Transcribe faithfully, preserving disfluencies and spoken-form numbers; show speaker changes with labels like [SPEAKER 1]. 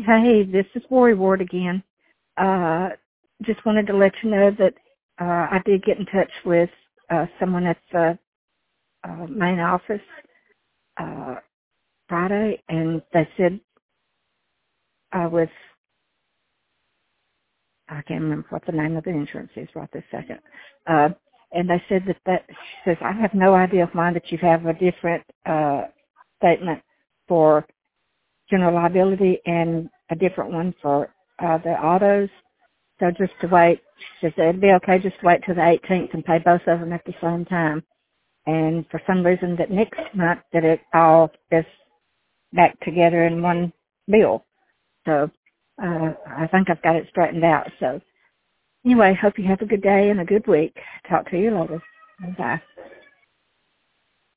[SPEAKER 1] Hey, this is Worry Ward again. Uh, just wanted to let you know that uh, I did get in touch with uh, someone at the uh, main office uh, Friday, and they said uh, with, I can't remember what the name of the insurance is right this second, uh, and they said that, that, she says, I have no idea of mine that you have a different uh, statement for general liability and a different one for uh, the autos. So just to wait, she said it'd be okay just to wait till the eighteenth and pay both of them at the same time. And for some reason that next month that it all is back together in one bill. So uh, I think I've got it straightened out. So anyway, hope you have a good day and a good week. Talk to you later. Bye.